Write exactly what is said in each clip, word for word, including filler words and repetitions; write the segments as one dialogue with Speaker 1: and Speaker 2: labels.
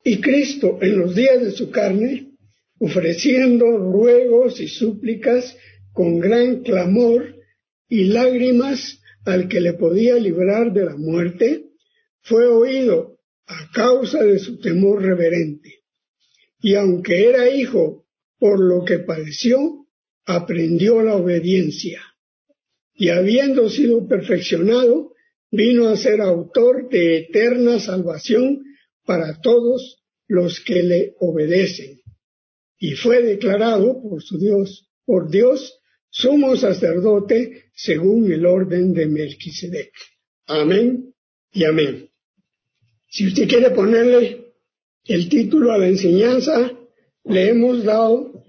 Speaker 1: Y Cristo, en los días de su carne, ofreciendo ruegos y súplicas con gran clamor y lágrimas al que le podía librar de la muerte, fue oído a causa de su temor reverente. Y aunque era hijo, por lo que padeció, aprendió la obediencia. Y habiendo sido perfeccionado, vino a ser autor de eterna salvación para todos los que le obedecen. Y fue declarado por su Dios, por Dios, sumo sacerdote según el orden de Melquisedec. Amén y amén. Si usted quiere ponerle el título a la enseñanza, le hemos dado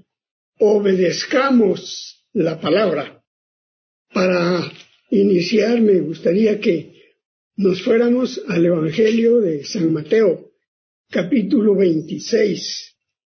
Speaker 1: Obedezcamos la palabra. Para iniciar, me gustaría que nos fuéramos al Evangelio de San Mateo, capítulo veintiséis.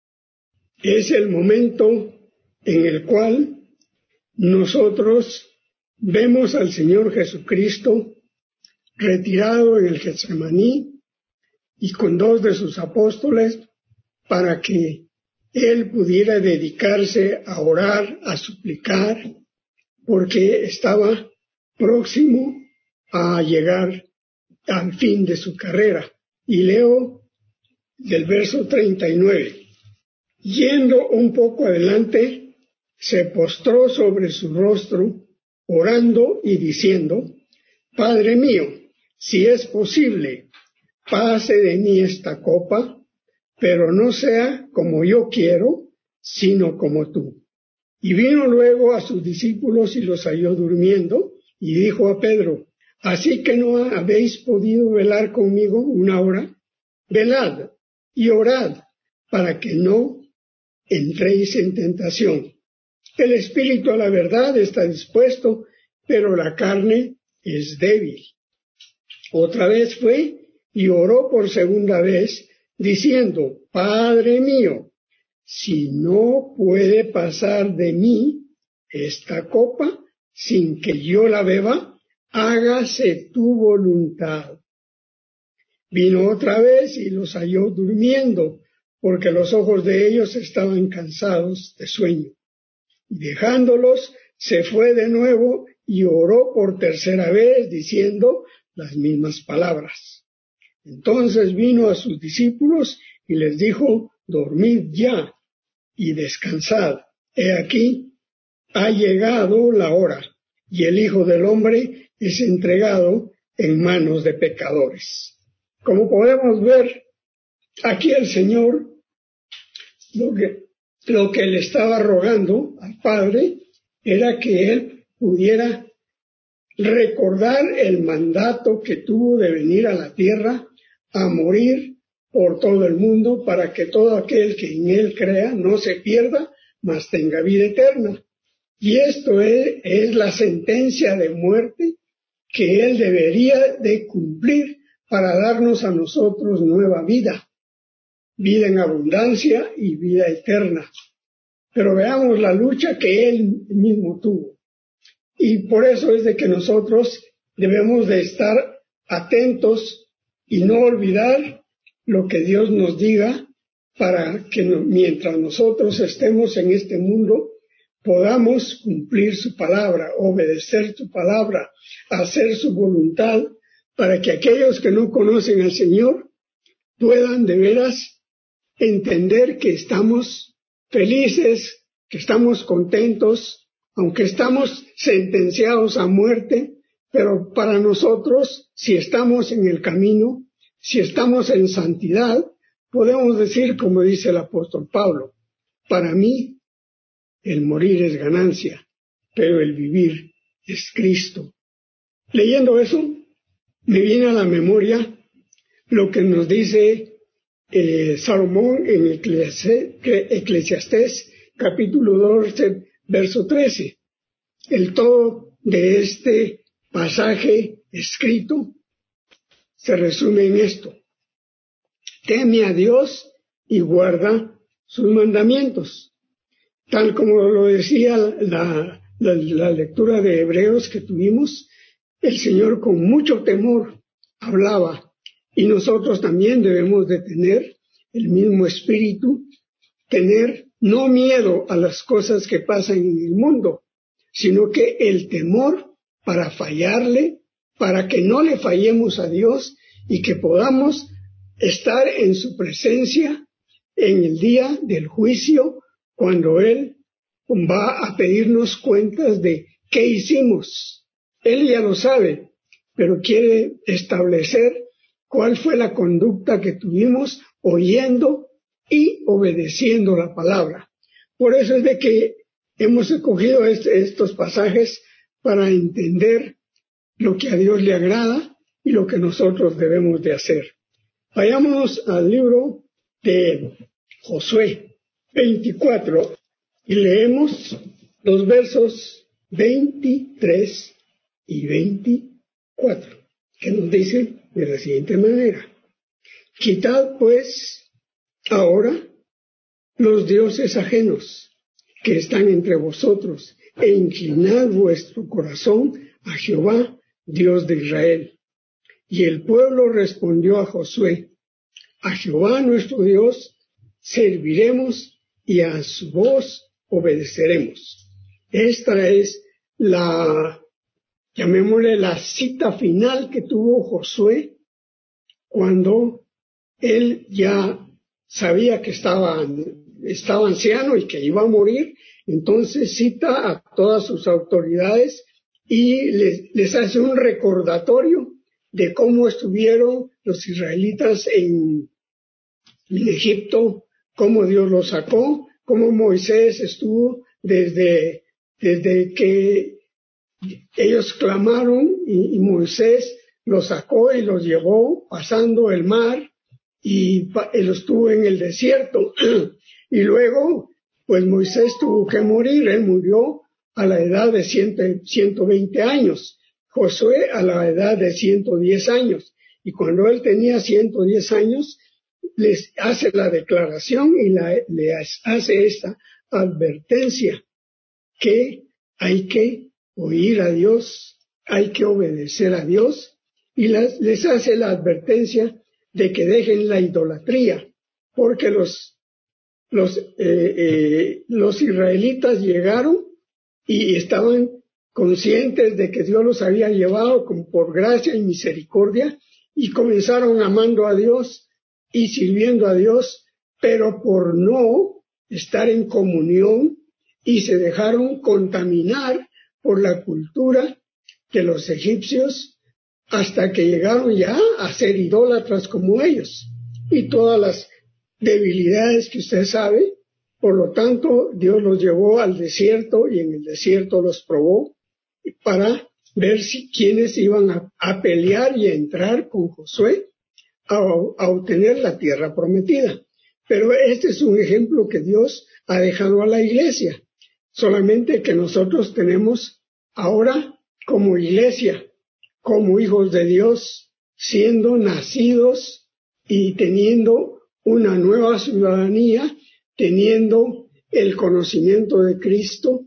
Speaker 1: Es el momento en el cual nosotros vemos al Señor Jesucristo retirado en el Getsemaní y con dos de sus apóstoles para que Él pudiera dedicarse a orar, a suplicar, porque estaba próximo a llegar al fin de su carrera. Y leo del verso treinta y nueve. Yendo un poco adelante, se postró sobre su rostro, orando y diciendo: Padre mío, si es posible, pase de mí esta copa, pero no sea como yo quiero, sino como tú. Y vino luego a sus discípulos y los halló durmiendo, y dijo a Pedro: ¿Así que no habéis podido velar conmigo una hora? Velad y orad, para que no entréis en tentación. El espíritu a la verdad está dispuesto, pero la carne es débil. Otra vez fue y oró por segunda vez, diciendo: Padre mío, si no puede pasar de mí esta copa sin que yo la beba, hágase tu voluntad. Vino otra vez y los halló durmiendo, porque los ojos de ellos estaban cansados de sueño. Y dejándolos, se fue de nuevo y oró por tercera vez, diciendo las mismas palabras. Entonces vino a sus discípulos y les dijo: Dormid ya y descansad. He aquí, ha llegado la hora, y el Hijo del Hombre es entregado en manos de pecadores. Como podemos ver, aquí el Señor, lo que, lo que le estaba rogando al Padre era que Él pudiera recordar el mandato que tuvo de venir a la tierra a morir por todo el mundo, para que todo aquel que en Él crea no se pierda, mas tenga vida eterna. Y esto es, es la sentencia de muerte que Él debería de cumplir para darnos a nosotros nueva vida, vida en abundancia y vida eterna. Pero veamos la lucha que Él mismo tuvo. Y por eso es de que nosotros debemos de estar atentos y no olvidar lo que Dios nos diga, para que no, mientras nosotros estemos en este mundo, podamos cumplir su palabra, obedecer su palabra, hacer su voluntad, para que aquellos que no conocen al Señor puedan de veras entender que estamos felices, que estamos contentos, aunque estamos sentenciados a muerte, pero para nosotros, si estamos en el camino, si estamos en santidad, podemos decir, como dice el apóstol Pablo: para mí el morir es ganancia, pero el vivir es Cristo. Leyendo eso, me viene a la memoria lo que nos dice eh, Salomón en Eclesiastés, capítulo doce, verso trece. El todo de este pasaje escrito se resume en esto: teme a Dios y guarda sus mandamientos. Tal como lo decía la, la, la lectura de Hebreos que tuvimos, el Señor con mucho temor hablaba, y nosotros también debemos de tener el mismo espíritu, tener no miedo a las cosas que pasan en el mundo, sino que el temor para fallarle, para que no le fallemos a Dios y que podamos estar en su presencia en el día del juicio, cuando Él va a pedirnos cuentas de qué hicimos. Él ya lo sabe, pero quiere establecer cuál fue la conducta que tuvimos oyendo y obedeciendo la palabra. Por eso es de que hemos escogido este, estos pasajes para entender lo que a Dios le agrada y lo que nosotros debemos de hacer. Vayamos al libro de Josué veinticuatro y leemos los versos veintitrés y veinticuatro, que nos dicen de la siguiente manera: Quitad pues ahora los dioses ajenos que están entre vosotros, e inclinad vuestro corazón a Jehová, Dios de Israel. Y el pueblo respondió a Josué: a Jehová nuestro Dios serviremos y a su voz obedeceremos. Esta es la, llamémosle la cita final que tuvo Josué cuando él ya sabía que estaba, estaba anciano y que iba a morir. Entonces cita a todas sus autoridades y les, les hace un recordatorio de cómo estuvieron los israelitas en, en Egipto, cómo Dios los sacó, cómo Moisés estuvo desde, desde que ellos clamaron y, y Moisés los sacó y los llevó pasando el mar y él estuvo en el desierto. Y luego, pues Moisés tuvo que morir, él murió a la edad de ciento veinte años, Josué a la edad de ciento diez años. Y cuando él tenía ciento diez años, les hace la declaración y la, les hace esta advertencia, que hay que oír a Dios, hay que obedecer a Dios, y las, les hace la advertencia de que dejen la idolatría, porque los, los, eh, eh, los israelitas llegaron y estaban conscientes de que Dios los había llevado con, por gracia y misericordia, y comenzaron amando a Dios y sirviendo a Dios, pero por no estar en comunión, y se dejaron contaminar por la cultura de los egipcios hasta que llegaron ya a ser idólatras como ellos, y todas las debilidades que usted sabe. Por lo tanto, Dios los llevó al desierto y en el desierto los probó para ver si quiénes iban a, a pelear y a entrar con Josué a, a obtener la tierra prometida. Pero este es un ejemplo que Dios ha dejado a la iglesia, solamente que nosotros tenemos ahora como iglesia, como hijos de Dios, siendo nacidos y teniendo una nueva ciudadanía, teniendo el conocimiento de Cristo,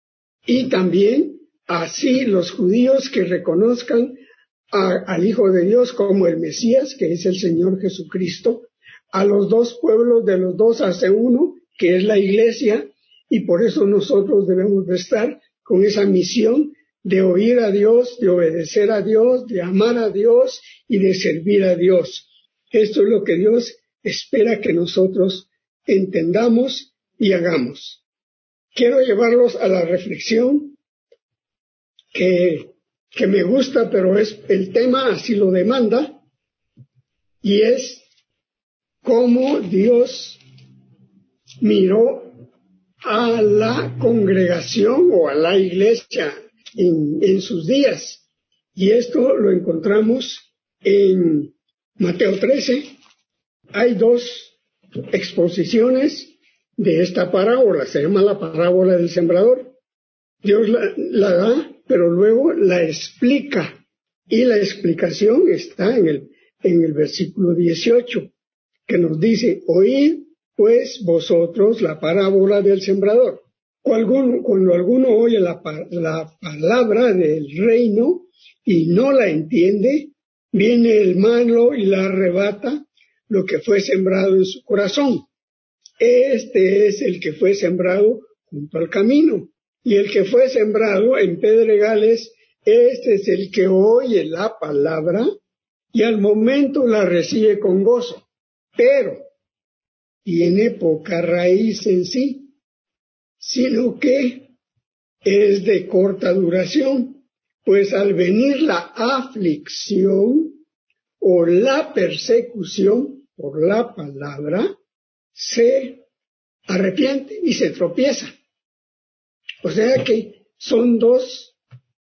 Speaker 1: y también así los judíos que reconozcan a, al Hijo de Dios como el Mesías, que es el Señor Jesucristo, a los dos pueblos, de los dos hace uno, que es la iglesia, y por eso nosotros debemos de estar con esa misión de oír a Dios, de obedecer a Dios, de amar a Dios y de servir a Dios. Esto es lo que Dios espera que nosotros entendamos y hagamos. Quiero llevarlos a la reflexión que, que me gusta, pero es el tema así lo demanda, y es cómo Dios miró a la congregación o a la iglesia en, en sus días. Y esto lo encontramos en Mateo trece. Hay dos exposiciones de esta parábola, se llama la parábola del sembrador. Dios la, la da, pero luego la explica, y la explicación está en el, en el versículo dieciocho, que nos dice: oíd pues vosotros la parábola del sembrador. Cuando alguno, cuando alguno oye la, la palabra del reino y no la entiende, viene el malo y la arrebata lo que fue sembrado en su corazón. Este es el que fue sembrado junto al camino. Y el que fue sembrado en pedregales, este es el que oye la palabra y al momento la recibe con gozo, pero tiene poca raíz en sí, sino que es de corta duración, pues al venir la aflicción o la persecución por la palabra, se arrepiente y se tropieza. O sea que son dos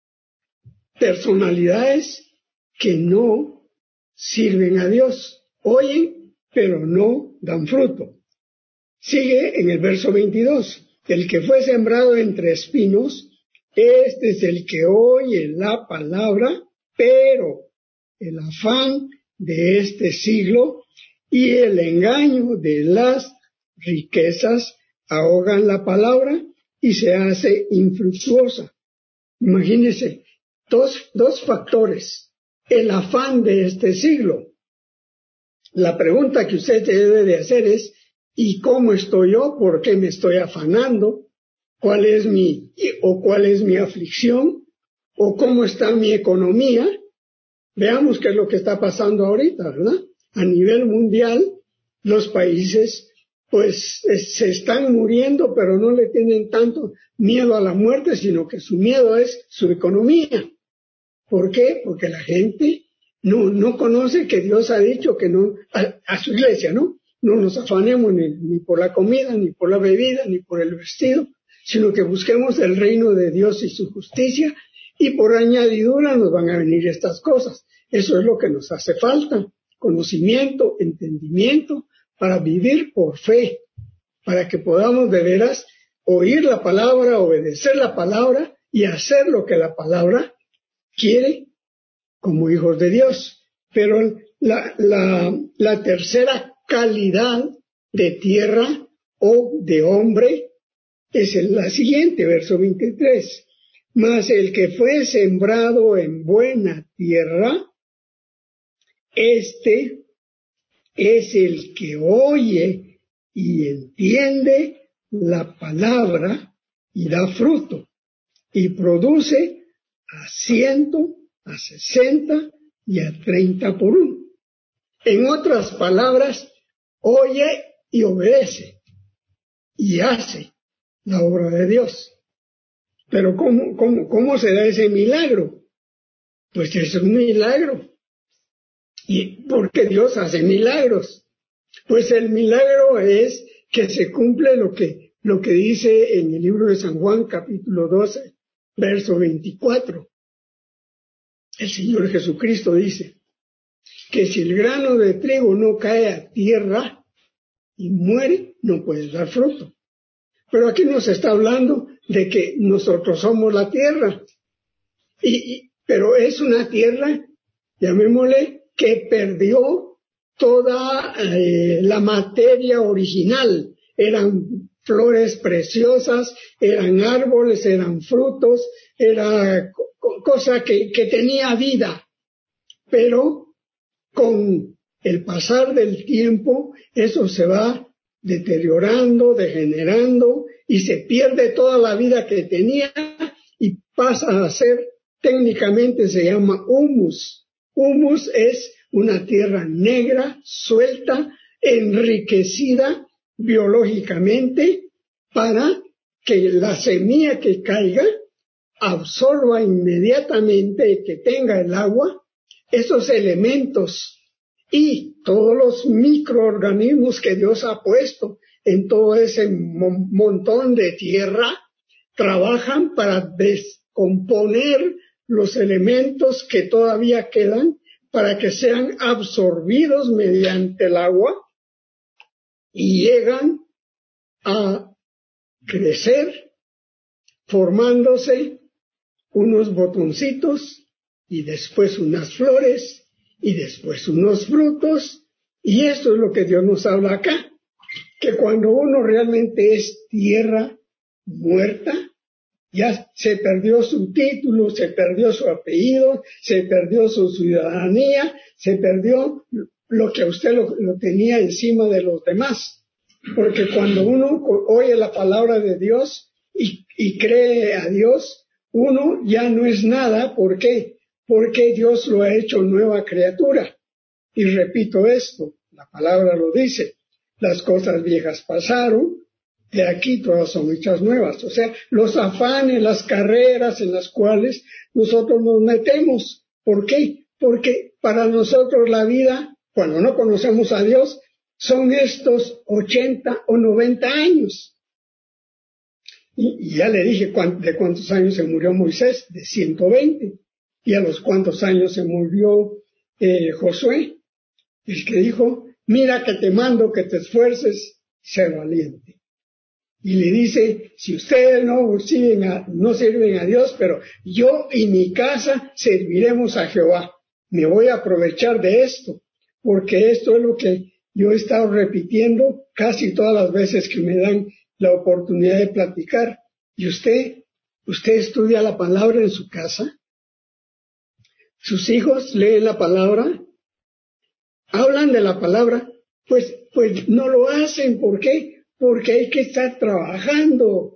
Speaker 1: personalidades que no sirven a Dios. Oyen, pero no dan fruto. Sigue en el verso veintidós. El que fue sembrado entre espinos, este es el que oye la palabra, pero el afán de este siglo y el engaño de las riquezas ahogan la palabra y se hace infructuosa. Imagínense, dos, dos factores. El afán de este siglo. La pregunta que usted debe de hacer es, ¿y cómo estoy yo? ¿Por qué me estoy afanando? ¿Cuál es mi, o cuál es mi aflicción? ¿O cómo está mi economía? Veamos qué es lo que está pasando ahorita, ¿verdad? A nivel mundial, los países pues se están muriendo, pero no le tienen tanto miedo a la muerte, sino que su miedo es su economía. ¿Por qué? Porque la gente no, no conoce que Dios ha dicho que no, a, a su iglesia, ¿no? No nos afanemos ni, ni por la comida, ni por la bebida, ni por el vestido, sino que busquemos el reino de Dios y su justicia, y por añadidura nos van a venir estas cosas. Eso es lo que nos hace falta, conocimiento, entendimiento, para vivir por fe, para que podamos de veras oír la palabra, obedecer la palabra y hacer lo que la palabra quiere como hijos de Dios. Pero la, la, la tercera calidad de tierra o de hombre es la siguiente, verso veintitrés. Mas el que fue sembrado en buena tierra, este es el que oye y entiende la palabra y da fruto y produce a ciento, a sesenta y a treinta por uno. En otras palabras, oye y obedece y hace la obra de Dios. Pero ¿cómo, cómo, cómo se da ese milagro? Pues es un milagro. ¿Y por qué Dios hace milagros? Pues el milagro es que se cumple lo que, lo que dice en el libro de San Juan, capítulo doce, verso veinticuatro. El Señor Jesucristo dice que si el grano de trigo no cae a tierra y muere, no puede dar fruto. Pero aquí nos está hablando de que nosotros somos la tierra. Y, y, pero es una tierra, llamémosle, que perdió toda eh, la materia original. Eran flores preciosas, eran árboles, eran frutos, era co- cosa que, que tenía vida. Pero con el pasar del tiempo, eso se va deteriorando, degenerando, y se pierde toda la vida que tenía y pasa a ser, técnicamente se llama humus. Humus es una tierra negra, suelta, enriquecida biológicamente para que la semilla que caiga absorba inmediatamente, que tenga el agua, esos elementos y todos los microorganismos que Dios ha puesto en todo ese mo- montón de tierra, trabajan para descomponer los elementos que todavía quedan para que sean absorbidos mediante el agua y llegan a crecer formándose unos botoncitos y después unas flores y después unos frutos, y esto es lo que Dios nos habla acá, que cuando uno realmente es tierra muerta, ya se perdió su título, se perdió su apellido, se perdió su ciudadanía, se perdió lo que a usted lo, lo tenía encima de los demás. Porque cuando uno oye la palabra de Dios y, y cree a Dios, uno ya no es nada. ¿Por qué? Porque Dios lo ha hecho nueva criatura. Y repito esto, la palabra lo dice, las cosas viejas pasaron, de aquí todas son hechas nuevas. O sea, los afanes, las carreras en las cuales nosotros nos metemos. ¿Por qué? Porque para nosotros la vida, cuando no conocemos a Dios, son estos ochenta o noventa años. Y, y ya le dije de cuántos años se murió Moisés, de ciento veinte. Y a los cuántos años se murió eh, Josué, el que dijo, mira que te mando que te esfuerces, sé valiente. Y le dice, si ustedes no sirven, a, no sirven a Dios, pero yo y mi casa serviremos a Jehová. Me voy a aprovechar de esto, porque esto es lo que yo he estado repitiendo casi todas las veces que me dan la oportunidad de platicar. ¿Y usted, usted estudia la palabra en su casa? ¿Sus hijos leen la palabra? ¿Hablan de la palabra? Pues, pues no lo hacen. ¿Por qué? Porque hay que estar trabajando.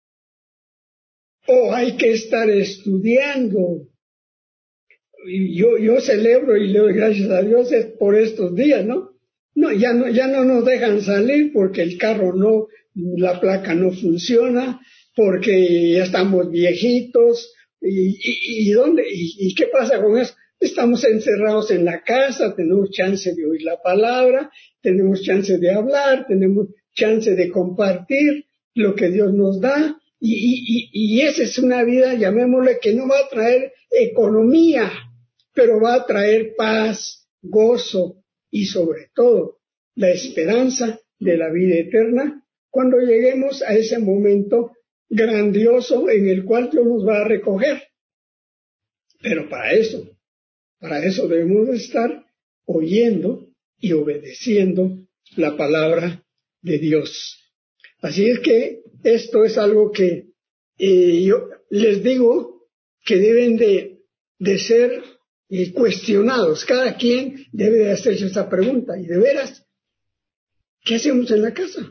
Speaker 1: O hay que estar estudiando. Y yo, yo celebro y le doy gracias a Dios por estos días, ¿no? No, ya no, ya no nos dejan salir porque el carro no, la placa no funciona, porque ya estamos viejitos. ¿Y, y, y dónde? ¿Y, y qué pasa con eso? Estamos encerrados en la casa, tenemos chance de oír la palabra, tenemos chance de hablar, tenemos chance de compartir lo que Dios nos da, y, y, y esa es una vida, llamémosle, que no va a traer economía, pero va a traer paz, gozo y sobre todo la esperanza de la vida eterna cuando lleguemos a ese momento grandioso en el cual Dios nos va a recoger. Pero para eso, para eso debemos estar oyendo y obedeciendo la palabra de Dios. Así es que esto es algo que eh, yo les digo que deben de, de ser eh, cuestionados. Cada quien debe de hacerse esa pregunta. Y de veras, ¿qué hacemos en la casa?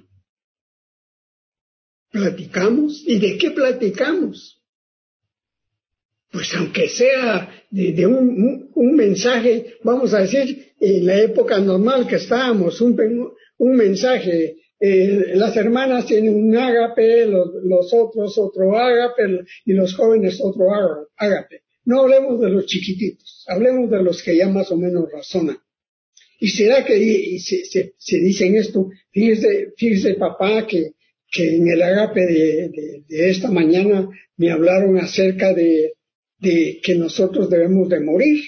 Speaker 1: ¿Platicamos? ¿Y de qué platicamos? Pues aunque sea de, de un, un, un mensaje, vamos a decir, en la época normal que estábamos, un, un mensaje, eh, las hermanas tienen un ágape, los, los otros otro ágape y los jóvenes otro ágape. No hablemos de los chiquititos, hablemos de los que ya más o menos razonan. ¿Y será que y se, se, se dicen esto? Fíjese, fíjese papá, que, que en el ágape de, de, de esta mañana me hablaron acerca de de que nosotros debemos de morir.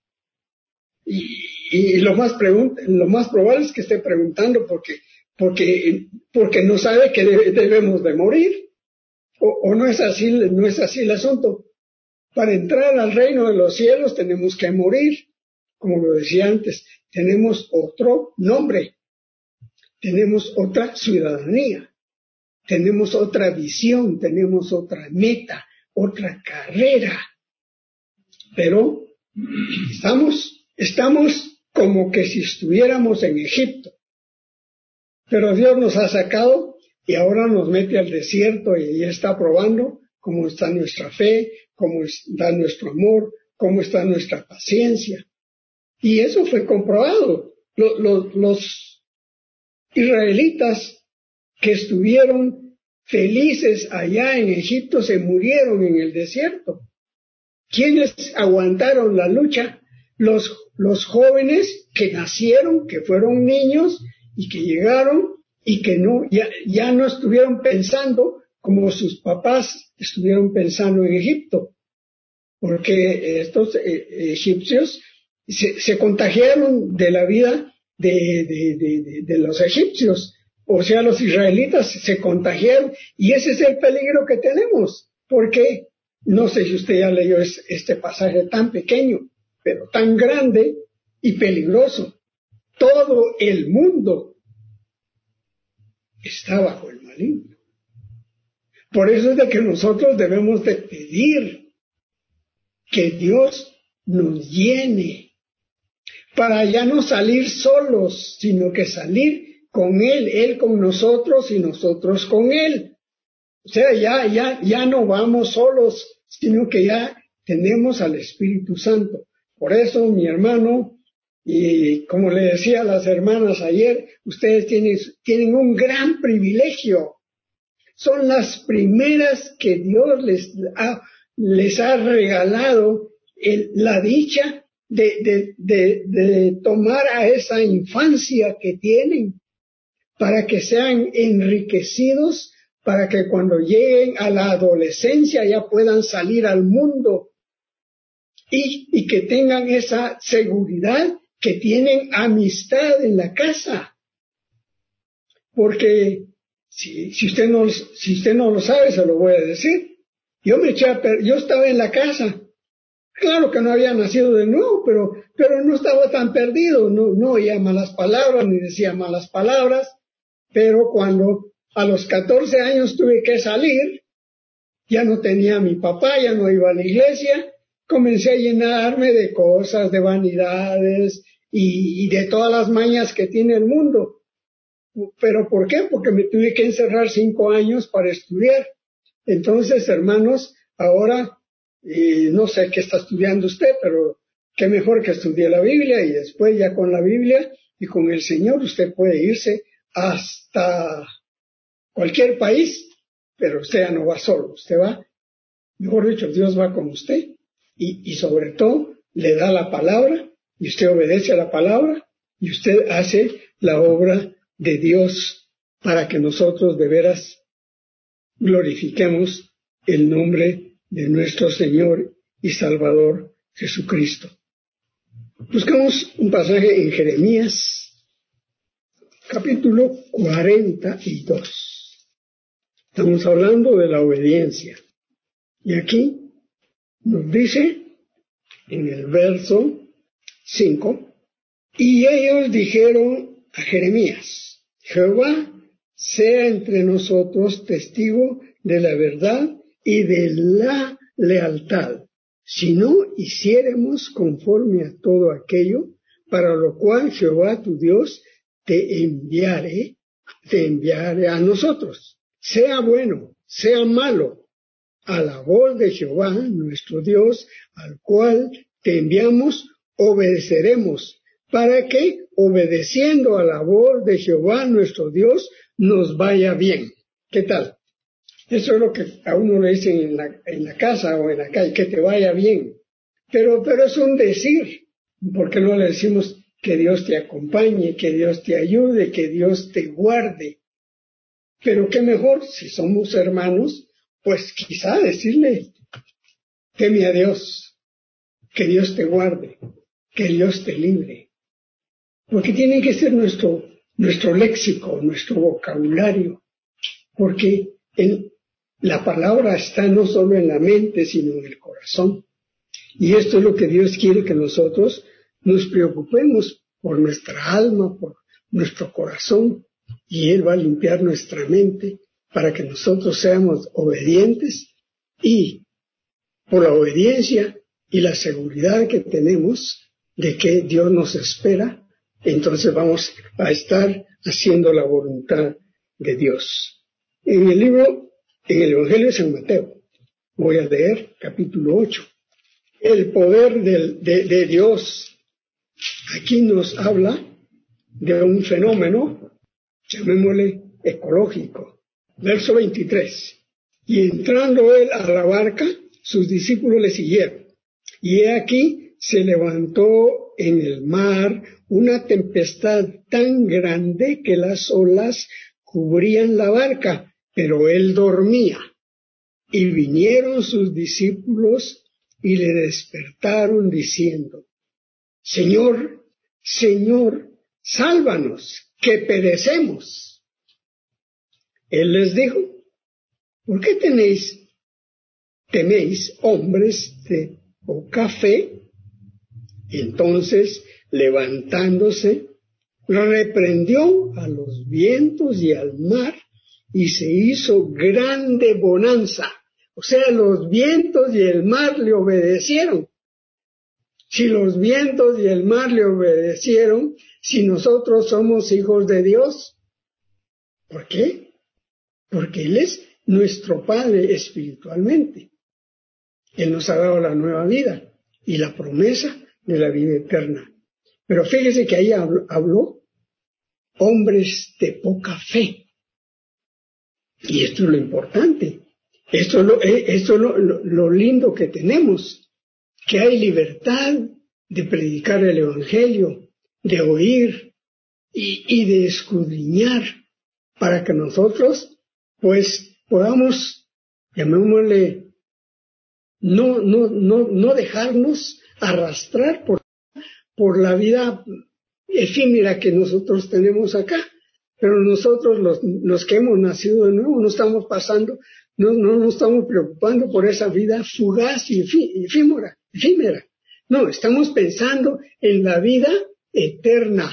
Speaker 1: Y, y lo más pregun- lo más probable es que esté preguntando porque, porque, porque no sabe que de- debemos de morir. O, o no es así, no es así el asunto. Para entrar al reino de los cielos tenemos que morir. Como lo decía antes, tenemos otro nombre, tenemos otra ciudadanía, tenemos otra visión, tenemos otra meta, otra carrera. Pero estamos, estamos como que si estuviéramos en Egipto. Pero Dios nos ha sacado y ahora nos mete al desierto y ya está probando cómo está nuestra fe, cómo está nuestro amor, cómo está nuestra paciencia. Y eso fue comprobado. Los, los, los israelitas que estuvieron felices allá en Egipto se murieron en el desierto. ¿Quiénes aguantaron la lucha? Los, los jóvenes que nacieron, que fueron niños y que llegaron y que no, ya, ya no estuvieron pensando como sus papás estuvieron pensando en Egipto, porque estos eh, egipcios se, se contagiaron de la vida de, de, de, de, de los egipcios, o sea, los israelitas se contagiaron y ese es el peligro que tenemos, porque no sé si usted ya leyó este pasaje tan pequeño, pero tan grande y peligroso. Todo el mundo está bajo el maligno. Por eso es de que nosotros debemos de pedir que Dios nos llene. para ya no salir solos, sino que salir con Él, Él con nosotros y nosotros con Él. O sea, ya, ya, ya no vamos solos, sino que ya tenemos al Espíritu Santo. Por eso, mi hermano, y como le decía a las hermanas ayer, ustedes tienen, tienen un gran privilegio. Son las primeras que Dios les ha, les ha regalado el, la dicha de, de, de, de tomar a esa infancia que tienen para que sean enriquecidos, para que cuando lleguen a la adolescencia ya puedan salir al mundo y, y que tengan esa seguridad que tienen amistad en la casa. Porque si, si, usted no, si usted no lo sabe, se lo voy a decir. Yo me eché a per- yo estaba en la casa. Claro que no había nacido de nuevo, pero, pero no estaba tan perdido. No, no oía malas palabras, ni decía malas palabras. Pero cuando a los catorce años tuve que salir, ya no tenía a mi papá, ya no iba a la iglesia, comencé a llenarme de cosas, de vanidades y, y de todas las mañas que tiene el mundo. ¿Pero por qué? Porque me tuve que encerrar cinco años para estudiar. Entonces, hermanos, ahora, eh, no sé qué está estudiando usted, pero qué mejor que estudie la Biblia y después ya con la Biblia y con el Señor usted puede irse hasta cualquier país, pero usted ya no va solo, usted va, mejor dicho, Dios va con usted y, y sobre todo le da la palabra y usted obedece a la palabra y usted hace la obra de Dios para que nosotros de veras glorifiquemos el nombre de nuestro Señor y Salvador Jesucristo. Buscamos un pasaje en Jeremías capítulo cuarenta y dos. Estamos hablando de la obediencia. Y aquí nos dice en el verso cinco, y ellos dijeron a Jeremías, Jehová sea entre nosotros testigo de la verdad y de la lealtad, si no hiciéremos conforme a todo aquello, para lo cual Jehová tu Dios te enviare, te enviare a nosotros, sea bueno, sea malo, a la voz de Jehová nuestro Dios, al cual te enviamos, obedeceremos, para que, obedeciendo a la voz de Jehová nuestro Dios, nos vaya bien. ¿Qué tal? Eso es lo que a uno le dicen en la, en la casa o en la calle, que te vaya bien. Pero, pero es un decir, porque no le decimos que Dios te acompañe, que Dios te ayude, que Dios te guarde. Pero qué mejor, si somos hermanos, pues quizá decirle, teme a Dios, que Dios te guarde, que Dios te libre. Porque tiene que ser nuestro, nuestro léxico, nuestro vocabulario. Porque el, la palabra está no solo en la mente, sino en el corazón. Y esto es lo que Dios quiere, que nosotros nos preocupemos por nuestra alma, por nuestro corazón, y Él va a limpiar nuestra mente para que nosotros seamos obedientes, y por la obediencia y la seguridad que tenemos de que Dios nos espera, entonces vamos a estar haciendo la voluntad de Dios. En el libro, en el Evangelio de San Mateo, voy a leer capítulo ocho. El poder del, de, de Dios aquí nos habla de un fenómeno, llamémosle ecológico. Verso veintitrés. Y entrando él a la barca, sus discípulos le siguieron. Y he aquí se levantó en el mar una tempestad tan grande que las olas cubrían la barca, pero él dormía. Y vinieron sus discípulos y le despertaron diciendo, Señor, Señor, sálvanos, que perecemos. Él les dijo, ¿por qué tenéis, teméis, hombres de poca fe? Entonces, levantándose, reprendió a los vientos y al mar, y se hizo grande bonanza. O sea, los vientos y el mar le obedecieron. Si los vientos y el mar le obedecieron, si nosotros somos hijos de Dios, ¿por qué? Porque Él es nuestro Padre espiritualmente. Él nos ha dado la nueva vida y la promesa de la vida eterna. Pero fíjese que ahí habló, habló hombres de poca fe. Y esto es lo importante. Esto es lo, esto es lo, lo, lo lindo que tenemos, que hay libertad de predicar el Evangelio, de oír y, y de escudriñar, para que nosotros, pues, podamos, llamémosle, no, no, no, no dejarnos arrastrar por, por la vida efímera que nosotros tenemos acá. Pero nosotros, los, los que hemos nacido de nuevo, no estamos pasando, no, no nos estamos preocupando por esa vida fugaz y efímera, efímera. No, estamos pensando en la vida eterna.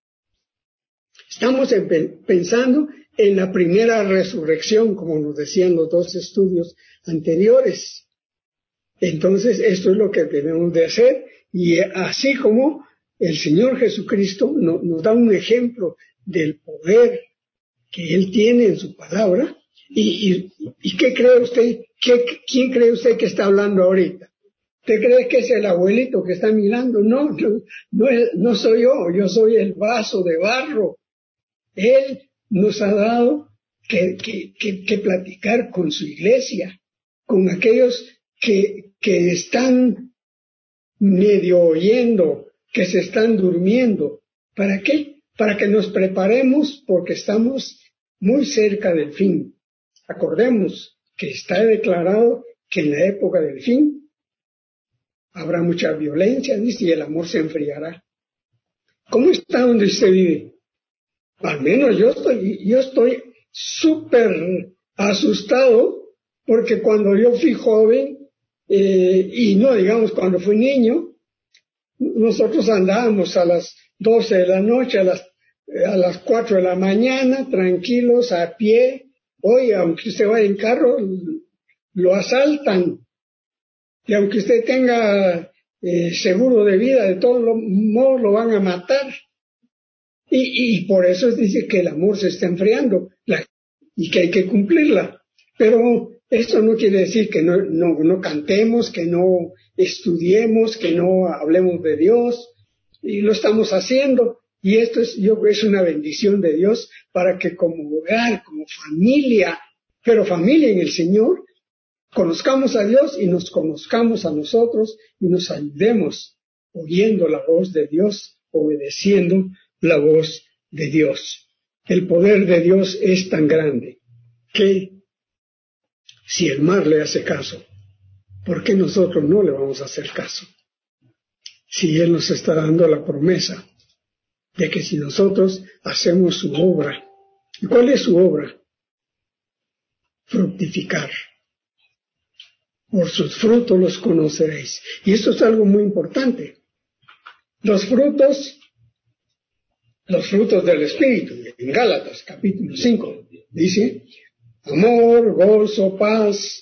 Speaker 1: Estamos en, pensando en la primera resurrección, como nos decían los dos estudios anteriores. Entonces, esto es lo que tenemos de hacer, y así como el Señor Jesucristo no, nos da un ejemplo del poder que Él tiene en su palabra. ¿Y, y, y qué cree usted? ¿Qué, ¿Quién cree usted que está hablando ahorita? ¿Usted cree que es el abuelito que está mirando? No, no, no, no soy yo, yo soy el vaso de barro. Él nos ha dado que, que, que, que platicar con su iglesia, con aquellos que, que están medio oyendo, que se están durmiendo. ¿Para qué? Para que nos preparemos, porque estamos muy cerca del fin. Acordemos que está declarado que en la época del fin habrá mucha violencia, dice, y el amor se enfriará. ¿Cómo está donde usted vive? Al menos yo estoy, yo estoy súper asustado, porque cuando yo fui joven, eh, y no digamos cuando fui niño, nosotros andábamos a las doce de la noche, a las, a las cuatro de la mañana, tranquilos, a pie. Hoy, aunque usted vaya en carro, lo asaltan. Y aunque usted tenga eh, seguro de vida, de todos modos lo van a matar. Y, y por eso dice que el amor se está enfriando la, y que hay que cumplirla. Pero eso no quiere decir que no, no, no cantemos, que no estudiemos, que no hablemos de Dios. Y lo estamos haciendo. Y esto es, yo, es una bendición de Dios para que como hogar, como familia, pero familia en el Señor, conozcamos a Dios y nos conozcamos a nosotros y nos ayudemos oyendo la voz de Dios, obedeciendo la voz de Dios. El poder de Dios es tan grande que si el mar le hace caso, ¿por qué nosotros no le vamos a hacer caso? Si Él nos está dando la promesa de que si nosotros hacemos su obra, ¿y cuál es su obra? Fructificar. Por sus frutos los conoceréis. Y esto es algo muy importante. Los frutos, los frutos del Espíritu, en Gálatas capítulo cinco, dice, amor, gozo, paz,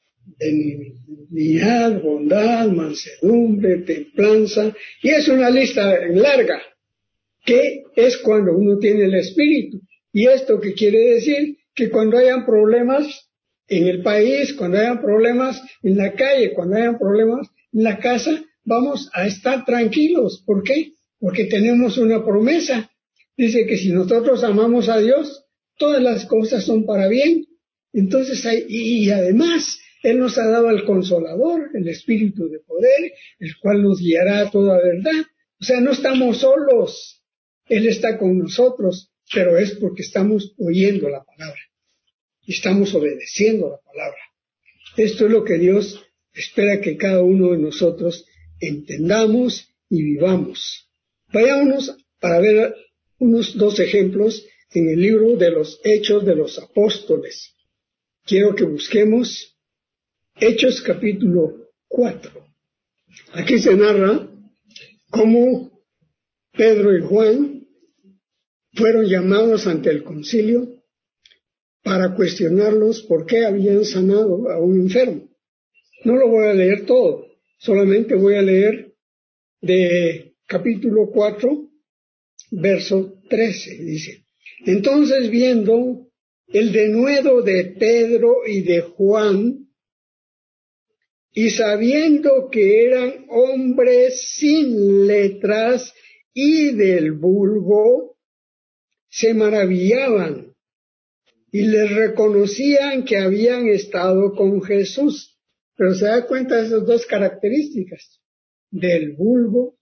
Speaker 1: benignidad, bondad, mansedumbre, templanza, y es una lista larga, que es cuando uno tiene el Espíritu. ¿Y esto qué quiere decir? Que cuando hayan problemas en el país, cuando hayan problemas en la calle, cuando hayan problemas en la casa, vamos a estar tranquilos. ¿Por qué? Porque tenemos una promesa. Dice que si nosotros amamos a Dios, todas las cosas son para bien. Entonces, hay, y además, Él nos ha dado al Consolador, el Espíritu de poder, el cual nos guiará a toda verdad. O sea, no estamos solos. Él está con nosotros, pero es porque estamos oyendo la palabra. Estamos obedeciendo la palabra. Esto es lo que Dios espera que cada uno de nosotros entendamos y vivamos. Vayámonos para ver unos dos ejemplos en el libro de los Hechos de los Apóstoles. Quiero que busquemos Hechos capítulo cuatro. Aquí se narra cómo Pedro y Juan fueron llamados ante el concilio para cuestionarlos por qué habían sanado a un enfermo. No lo voy a leer todo, solamente voy a leer de capítulo cuatro, verso trece, dice: entonces, viendo el denuedo de Pedro y de Juan, y sabiendo que eran hombres sin letras y del vulgo, se maravillaban y les reconocían que habían estado con Jesús. Pero se da cuenta de esas dos características: del vulgo,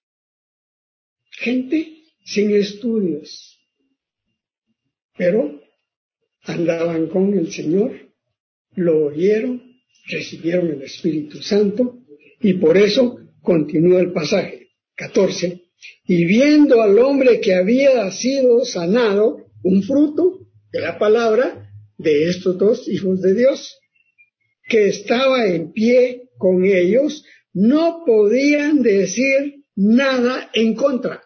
Speaker 1: gente sin estudios, pero andaban con el Señor, lo oyeron, recibieron el Espíritu Santo, y por eso continúa el pasaje catorce: y viendo al hombre que había sido sanado, un fruto de la palabra de estos dos hijos de Dios, que estaba en pie con ellos, no podían decir nada en contra.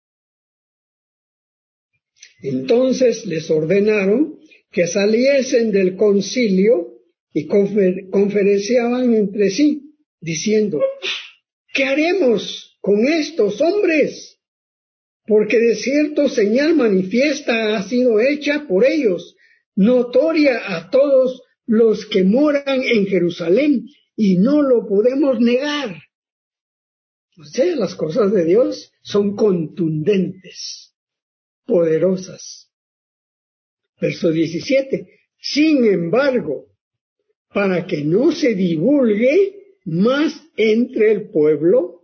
Speaker 1: Entonces les ordenaron que saliesen del concilio y confer- conferenciaban entre sí, diciendo: ¿qué haremos con estos hombres? Porque de cierto señal manifiesta ha sido hecha por ellos, notoria a todos los que moran en Jerusalén, y no lo podemos negar. O sea, las cosas de Dios son contundentes, poderosas. Verso diecisiete: sin embargo, para que no se divulgue más entre el pueblo,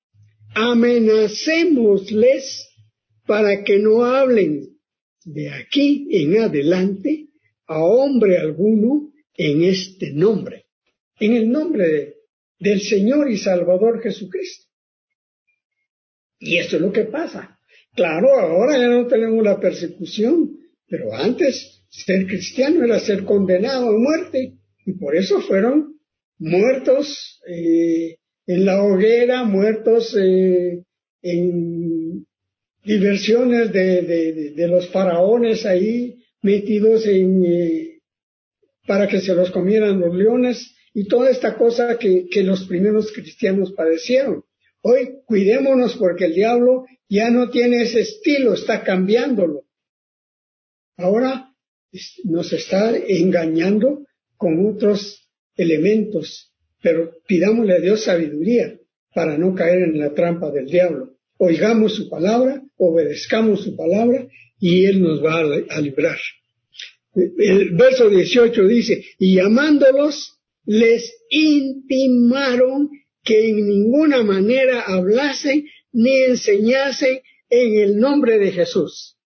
Speaker 1: amenacémosles para que no hablen de aquí en adelante a hombre alguno en este nombre, en el nombre de, del Señor y Salvador Jesucristo. Y eso es lo que pasa. Claro, ahora ya no tenemos la persecución, pero antes ser cristiano era ser condenado a muerte, y por eso fueron muertos eh, en la hoguera, muertos eh, en diversiones de, de, de, de los faraones ahí, metidos en eh, para que se los comieran los leones, y toda esta cosa que, que los primeros cristianos padecieron. Hoy cuidémonos porque el diablo ya no tiene ese estilo, está cambiándolo. Ahora nos está engañando con otros elementos, pero pidámosle a Dios sabiduría para no caer en la trampa del diablo. Oigamos su palabra, obedezcamos su palabra, y Él nos va a librar. El verso dieciocho dice: y llamándolos, les intimaron que en ninguna manera hablasen ni enseñasen en el nombre de Jesús.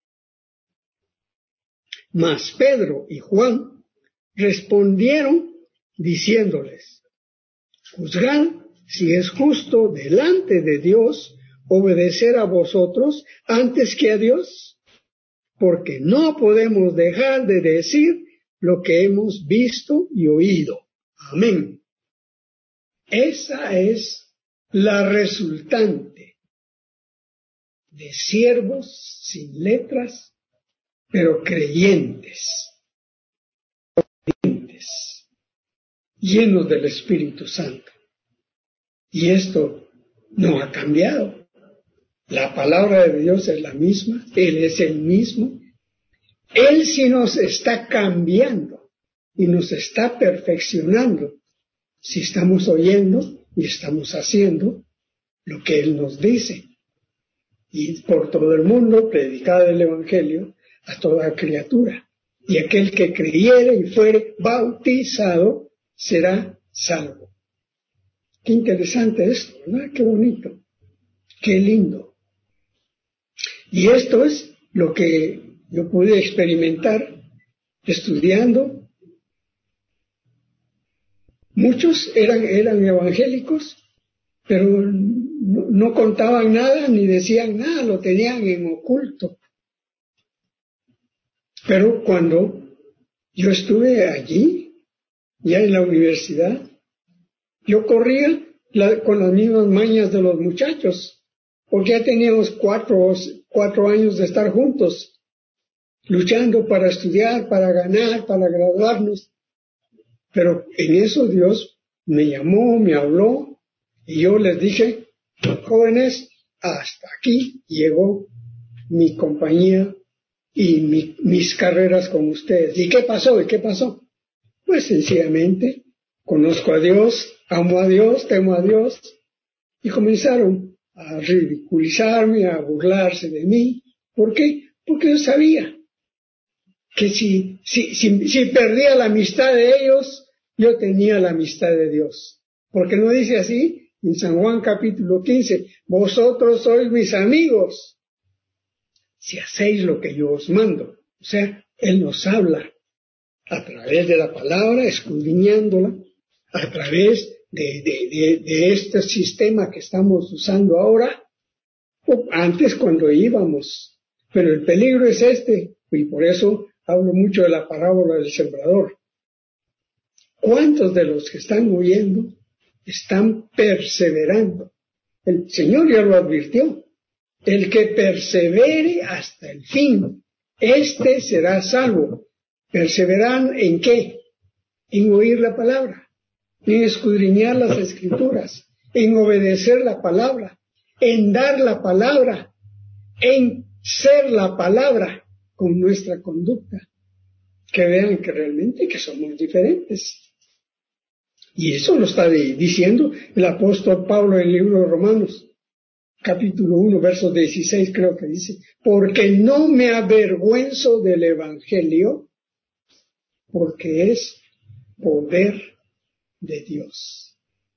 Speaker 1: Mas Pedro y Juan respondieron diciéndoles: juzgad si es justo delante de Dios obedecer a vosotros antes que a Dios, porque no podemos dejar de decir lo que hemos visto y oído. Amén. Esa es la resultante de siervos sin letras, pero creyentes, creyentes, llenos del Espíritu Santo. Y esto no ha cambiado. La palabra de Dios es la misma, Él es el mismo. Él sí nos está cambiando y nos está perfeccionando si estamos oyendo y estamos haciendo lo que Él nos dice. Y por todo el mundo predicad el Evangelio a toda criatura. Y aquel que creyere y fuere bautizado será salvo. Qué interesante esto, ¿verdad? Qué bonito, qué lindo. Y esto es lo que yo pude experimentar estudiando. Muchos eran, eran evangélicos, pero no, no contaban nada ni decían nada, lo tenían en oculto. Pero cuando yo estuve allí, ya en la universidad, yo corría la, con las mismas mañas de los muchachos, porque ya teníamos cuatro, cuatro años de estar juntos, luchando para estudiar, para ganar, para graduarnos. Pero en eso Dios me llamó, me habló, y yo les dije jóvenes, hasta aquí llegó mi compañía y mi, mis carreras con ustedes. ¿Y qué pasó? ¿Y qué pasó? Pues sencillamente, conozco a Dios, amo a Dios, temo a Dios, y comenzaron a ridiculizarme, a burlarse de mí. ¿Por qué? Porque yo sabía que si, si, si, si perdía la amistad de ellos, yo tenía la amistad de Dios. Porque no dice así en San Juan capítulo quince, vosotros sois mis amigos si hacéis lo que yo os mando. O sea, Él nos habla a través de la palabra, escudriñándola, a través de, de, de, de este sistema que estamos usando ahora, o antes cuando íbamos. Pero el peligro es este, y por eso hablo mucho de la parábola del sembrador. ¿Cuántos de los que están oyendo están perseverando? El Señor ya lo advirtió. El que persevere hasta el fin, éste será salvo. ¿Perseveran en qué? En oír la palabra, en escudriñar las Escrituras, en obedecer la palabra, en dar la palabra, en ser la palabra con nuestra conducta. Que vean que realmente que somos diferentes. Y eso lo está diciendo el apóstol Pablo en el libro de Romanos, capítulo uno, verso dieciséis, creo que dice, porque no me avergüenzo del Evangelio, porque es poder de Dios.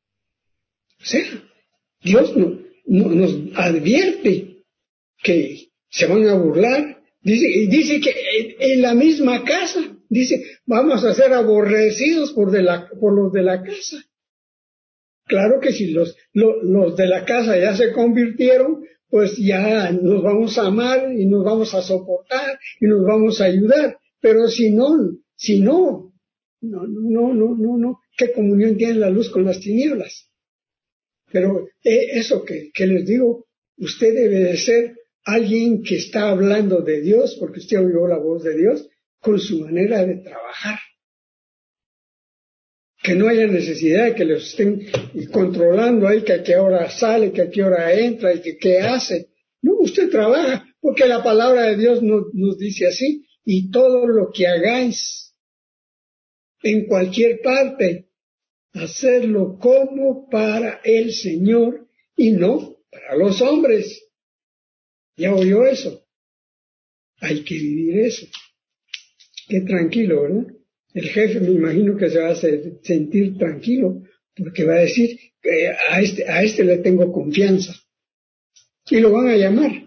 Speaker 1: O sea, Dios no, no, nos advierte que se van a burlar. Dice, dice que en, en la misma casa, dice, vamos a ser aborrecidos por, de la, por los de la casa. Claro que si los, los, los de la casa ya se convirtieron, pues ya nos vamos a amar y nos vamos a soportar y nos vamos a ayudar. Pero si no, si no, no, no, no, no, no, ¿qué comunión tiene la luz con las tinieblas? Pero eh, eso que, que les digo, usted debe de ser alguien que está hablando de Dios, porque usted oyó la voz de Dios, con su manera de trabajar. Que no haya necesidad de que los estén controlando ahí, que a qué hora sale, que a qué hora entra y que qué hace. No, usted trabaja, porque la palabra de Dios nos, nos dice así, y todo lo que hagáis en cualquier parte, hacerlo como para el Señor y no para los hombres. ¿Ya oyó eso? Hay que vivir eso. Qué tranquilo, ¿verdad? El jefe me imagino que se va a sentir tranquilo porque va a decir que a este, a este le tengo confianza. Y lo van a llamar.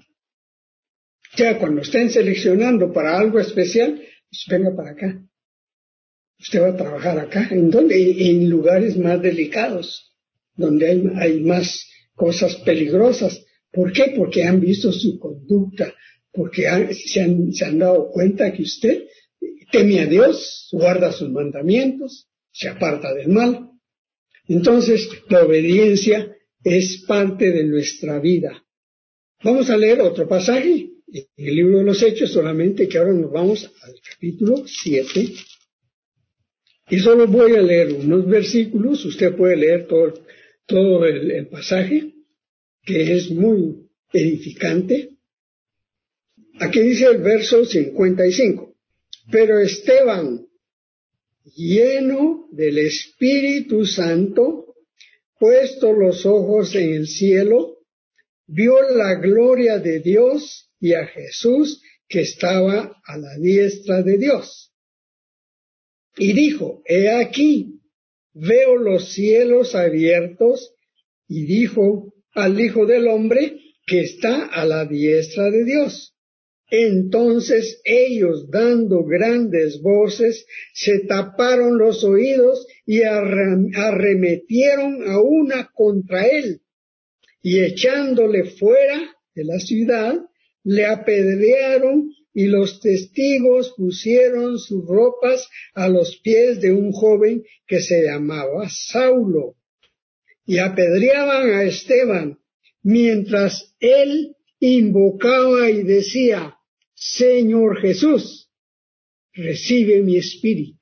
Speaker 1: Ya cuando estén seleccionando para algo especial, pues venga para acá. Usted va a trabajar acá. ¿En dónde? En lugares más delicados, donde hay, hay más cosas peligrosas. ¿Por qué? Porque han visto su conducta, porque han, se, han, se han dado cuenta que usted teme a Dios, guarda sus mandamientos, se aparta del mal. Entonces, la obediencia es parte de nuestra vida. Vamos a leer otro pasaje en el libro de los Hechos, solamente que ahora nos vamos al capítulo siete. Y solo voy a leer unos versículos, usted puede leer todo, todo el, el pasaje, que es muy edificante. Aquí dice el verso cincuenta y cinco. Pero Esteban, lleno del Espíritu Santo, puesto los ojos en el cielo, vio la gloria de Dios y a Jesús que estaba a la diestra de Dios. Y dijo, he aquí, veo los cielos abiertos, y dijo al Hijo del Hombre que está a la diestra de Dios. Entonces ellos, dando grandes voces, se taparon los oídos y arremetieron a una contra él, y echándole fuera de la ciudad, le apedrearon, y los testigos pusieron sus ropas a los pies de un joven que se llamaba Saulo, y apedreaban a Esteban, mientras él invocaba y decía, Señor Jesús, recibe mi espíritu.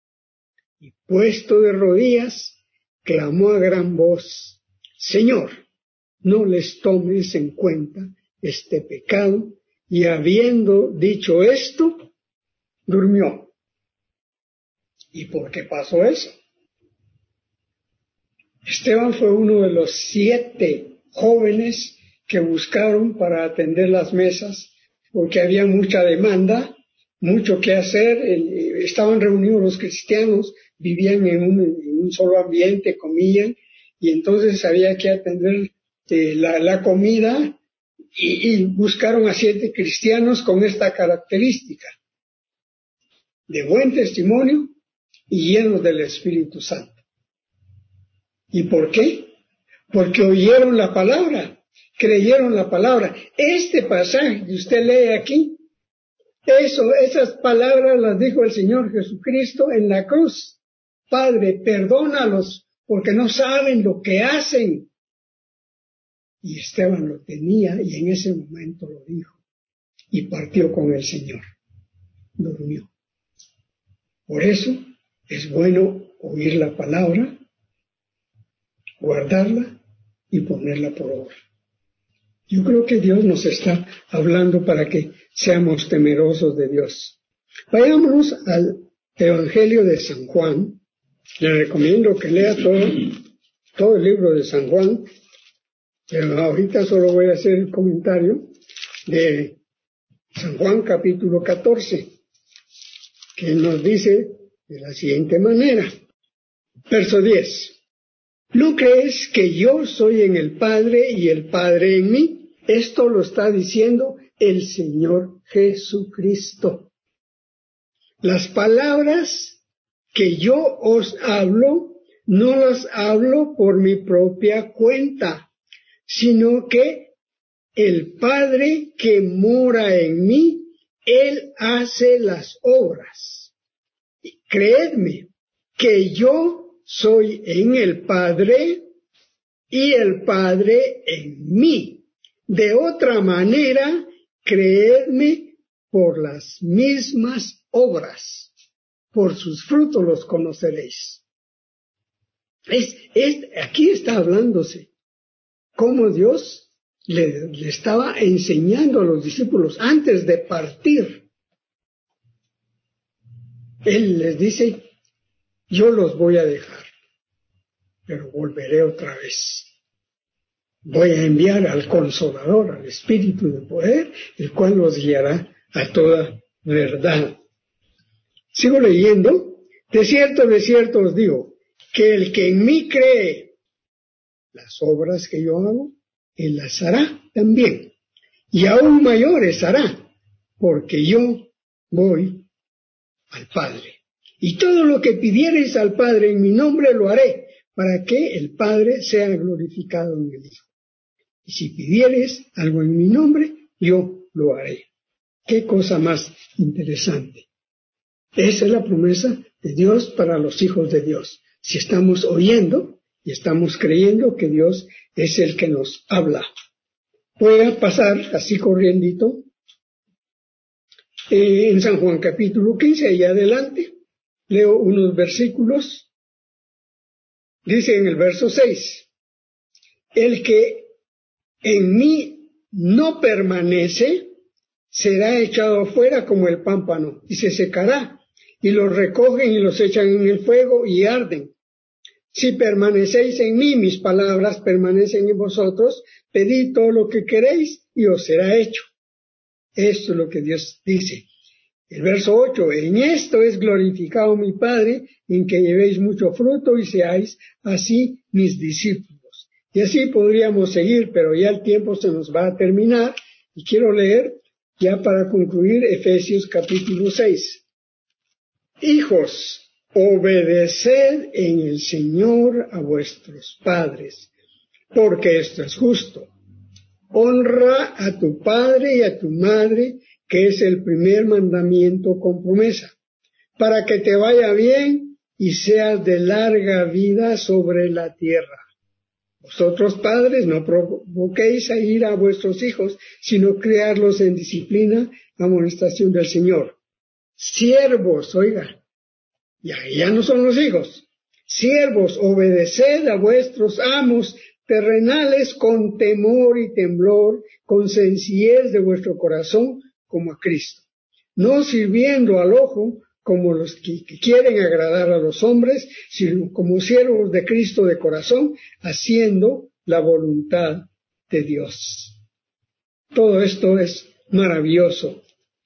Speaker 1: Y puesto de rodillas, clamó a gran voz, Señor, no les tomes en cuenta este pecado. Y habiendo dicho esto, durmió. ¿Y por qué pasó eso? Esteban fue uno de los siete jóvenes que buscaron para atender las mesas, porque había mucha demanda, mucho que hacer. Estaban reunidos los cristianos, vivían en un, en un solo ambiente, comían, y entonces había que atender eh, la, la comida, y, y buscaron a siete cristianos con esta característica, de buen testimonio y llenos del Espíritu Santo. ¿Y por qué? Porque oyeron la palabra, creyeron la palabra. Este pasaje que usted lee aquí, eso, esas palabras las dijo el Señor Jesucristo en la cruz. Padre, perdónalos porque no saben lo que hacen. Y Esteban lo tenía y en ese momento lo dijo. Y partió con el Señor. Durmió. Por eso es bueno oír la palabra, guardarla y ponerla por obra. Yo creo que Dios nos está hablando para que seamos temerosos de Dios. Vayámonos al Evangelio de San Juan. Le recomiendo que lea todo, todo el libro de San Juan, pero ahorita solo voy a hacer el comentario de San Juan capítulo catorce, que nos dice de la siguiente manera. Verso diez. ¿No crees que yo soy en el Padre y el Padre en mí? Esto lo está diciendo el Señor Jesucristo. Las palabras que yo os hablo, no las hablo por mi propia cuenta, sino que el Padre que mora en mí, Él hace las obras. Creedme que yo soy en el Padre y el Padre en mí. De otra manera, creedme por las mismas obras. Por sus frutos los conoceréis. Es, es, aquí está hablándose cómo Dios le, le estaba enseñando a los discípulos antes de partir. Él les dice, yo los voy a dejar, pero volveré otra vez. Voy a enviar al Consolador, al Espíritu de poder, el cual los guiará a toda verdad. Sigo leyendo. De cierto, de cierto os digo, que el que en mí cree, las obras que yo hago, él las hará también. Y aún mayores hará, porque yo voy al Padre. Y todo lo que pidiereis al Padre en mi nombre lo haré, para que el Padre sea glorificado en el Hijo. Y si pidieres algo en mi nombre, yo lo haré. Qué cosa más interesante. Esa es la promesa de Dios para los hijos de Dios. Si estamos oyendo y estamos creyendo que Dios es el que nos habla. Voy a pasar así corriendito eh, en San Juan capítulo quince y adelante. Leo unos versículos. Dice en el verso seis, el que en mí no permanece será echado afuera como el pámpano y se secará, y los recogen y los echan en el fuego y arden. Si permanecéis en mí, mis palabras permanecen en vosotros, pedid todo lo que queréis y os será hecho. Esto es lo que Dios dice. El verso ocho, en esto es glorificado mi Padre, en que llevéis mucho fruto y seáis así mis discípulos. Y así podríamos seguir, pero ya el tiempo se nos va a terminar, y quiero leer ya para concluir Efesios capítulo seis. Hijos, obedeced en el Señor a vuestros padres, porque esto es justo. Honra a tu padre y a tu madre, que es el primer mandamiento con promesa, para que te vaya bien y seas de larga vida sobre la tierra. Vosotros padres no provoquéis a ira a vuestros hijos, sino criarlos en disciplina, amonestación del Señor. Siervos, oiga, ya, ya no son los hijos. Siervos, obedeced a vuestros amos terrenales con temor y temblor, con sencillez de vuestro corazón, como a Cristo, no sirviendo al ojo como los que, que quieren agradar a los hombres, sino como siervos de Cristo de corazón, haciendo la voluntad de Dios. Todo esto es maravilloso.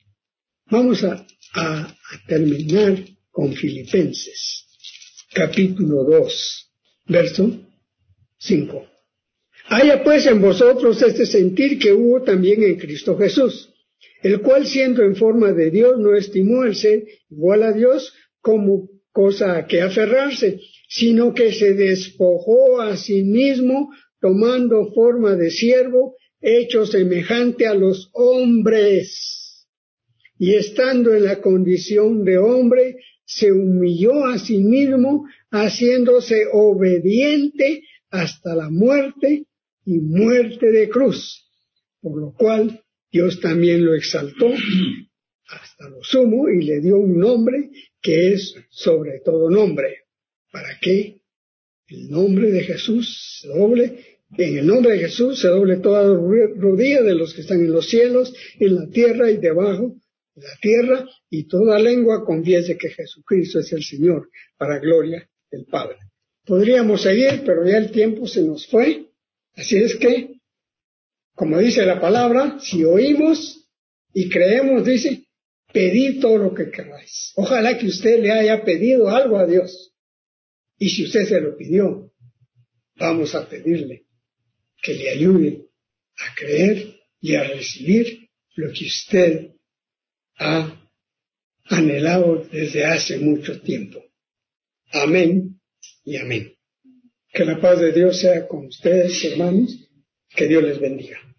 Speaker 1: Vamos a, a, a terminar con Filipenses, capítulo dos, verso cinco. Haya pues en vosotros este sentir que hubo también en Cristo Jesús, el cual siendo en forma de Dios no estimó el ser igual a Dios como cosa a que aferrarse, sino que se despojó a sí mismo, tomando forma de siervo, hecho semejante a los hombres, y estando en la condición de hombre, se humilló a sí mismo, haciéndose obediente hasta la muerte y muerte de cruz, por lo cual Dios también lo exaltó hasta lo sumo y le dio un nombre que es sobre todo nombre, para que el nombre de Jesús se doble, en el nombre de Jesús se doble toda rodilla de los que están en los cielos, en la tierra y debajo de la tierra, y toda lengua confiese que Jesucristo es el Señor, para gloria del Padre. Podríamos seguir, pero ya el tiempo se nos fue, así es que, como dice la palabra, si oímos y creemos, dice, pedid todo lo que queráis. Ojalá que usted le haya pedido algo a Dios. Y si usted se lo pidió, vamos a pedirle que le ayude a creer y a recibir lo que usted ha anhelado desde hace mucho tiempo. Amén y amén. Que la paz de Dios sea con ustedes, hermanos. Que Dios les bendiga.